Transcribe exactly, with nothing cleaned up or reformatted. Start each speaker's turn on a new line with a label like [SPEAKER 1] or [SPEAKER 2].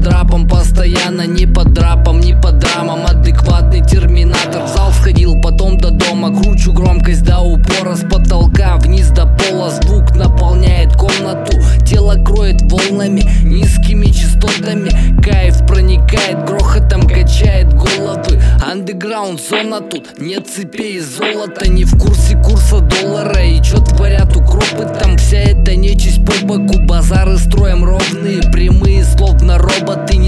[SPEAKER 1] драпам, постоянно не по драпам, не по драмам. Адекватный терминатор, в зал сходил, потом до дома. Кручу громкость до упора, с потолка вниз до пола. Звук наполняет комнату, тело кроет волнами, низкими частотами. Кайф проникает, грохотом качает головы. Андеграунд зона тут, нет цепей из золота. Не в курсе курса доллара и чё творят укропы там. Вся эта нечисть по боку, базары строим ровные, прямые, словно роботы.